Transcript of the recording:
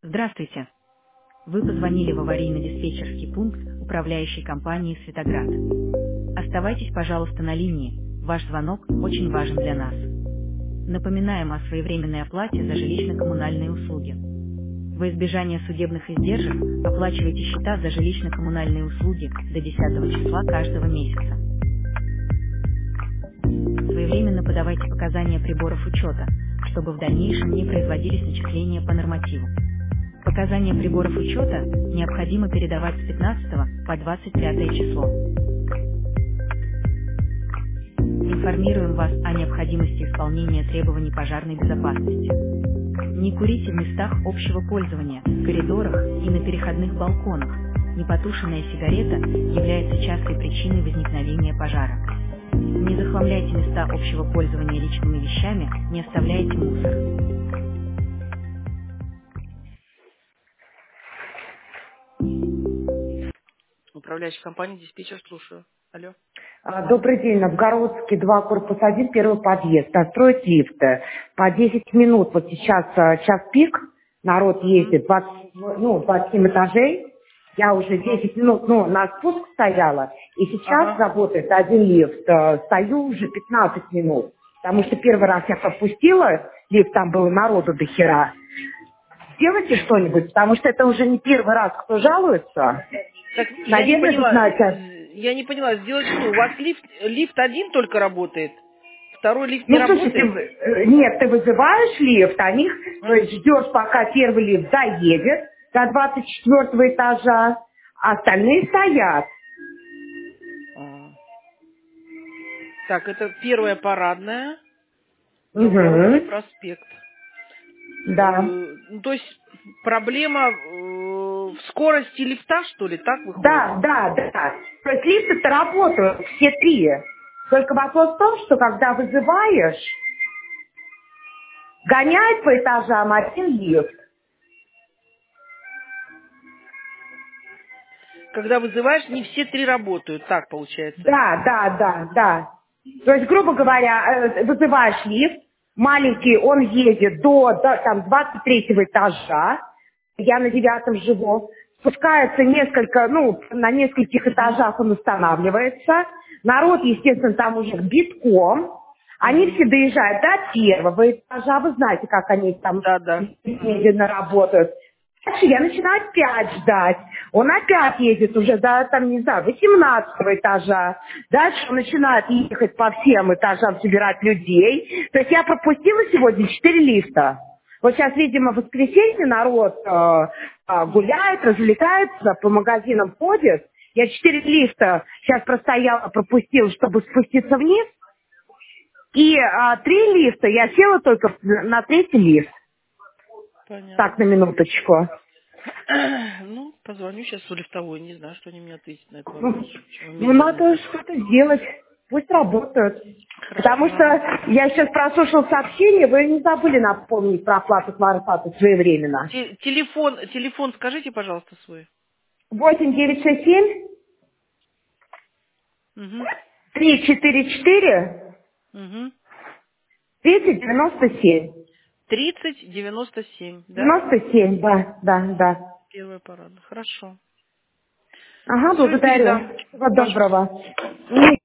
Здравствуйте. Вы позвонили в аварийно-диспетчерский пункт управляющей компании «Светоград». Оставайтесь, пожалуйста, на линии. Ваш звонок очень важен для нас. Напоминаем о своевременной оплате за жилищно-коммунальные услуги. Во избежание судебных издержек оплачивайте счета за жилищно-коммунальные услуги до 10 числа каждого месяца. Своевременно подавайте показания приборов учета, чтобы в дальнейшем не производились начисления по нормативу. Показания приборов учета необходимо передавать с 15 по 25 число. Информируем вас о необходимости исполнения требований пожарной безопасности. Не курите в местах общего пользования, в коридорах и на переходных балконах. Непотушенная сигарета является частой причиной возникновения пожара. Не захламляйте места общего пользования личными вещами, не оставляйте мусор. Управляющая компания «Диспетчер», слушаю. Алло. Добрый день, Новгородский, 2, корпус 1, первый подъезд. Строить лифты. По 10 минут, вот сейчас час пик, народ ездит, 27 этажей. Я уже 10 минут, на спуск стояла, и сейчас работает один лифт. Стою уже 15 минут, потому что первый раз я пропустила, лифт там было народу до хера. Сделайте что-нибудь, потому что это уже не первый раз, кто жалуется. Так, Наверное, знаете. я не поняла, сделать что? У вас лифт один только работает? Второй лифт не работает? Слушайте, нет, ты вызываешь лифт, то есть ждешь, пока первый лифт заедет до 24 этажа, а остальные стоят. Так, это первая парадная, Новгородский Угу. проспект. Да. То есть проблема в скорости лифта, что ли, так выходит? Да. То есть лифты-то работают, все три. Только вопрос в том, что когда вызываешь, гоняет по этажам один лифт. Когда вызываешь, не все три работают, так получается? Да. То есть, грубо говоря, вызываешь лифт, маленький, он едет до там 23 этажа, я на 9 живу, спускается на нескольких этажах он устанавливается, народ, естественно, там уже битком, они все доезжают до первого этажа, вы знаете, как они там Да. медленно работают. Дальше я начинаю опять ждать. Он опять едет уже до, 18 этажа. Дальше он начинает ехать по всем этажам, собирать людей. То есть я пропустила сегодня 4 лифта. Вот сейчас, видимо, в воскресенье народ гуляет, развлекается, по магазинам ходит. Я 4 лифта сейчас простояла, пропустила, чтобы спуститься вниз. И 3 лифта я села только на 3-й лифт. Понятно. Так, на минуточку. Позвоню сейчас в лифтовой, не знаю, что они мне ответят на этот вопрос. Надо что-то сделать. Пусть работают. Хорошо. Потому что я сейчас прослушала сообщение, вы не забыли напомнить про оплату квартплаты своевременно. Телефон скажите, пожалуйста, свой. 8967 344 3097. 3097, да? 97, да. Первая парада. Хорошо. Ага, Все, благодарю. передам. Всего доброго.